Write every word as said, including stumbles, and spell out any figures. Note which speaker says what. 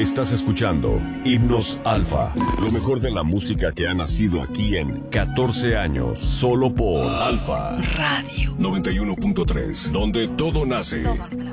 Speaker 1: Estás escuchando Himnos Alfa, lo mejor de la música que ha nacido aquí en catorce años, solo por Alfa
Speaker 2: Radio
Speaker 1: noventa y uno punto tres, donde todo nace.
Speaker 2: Todo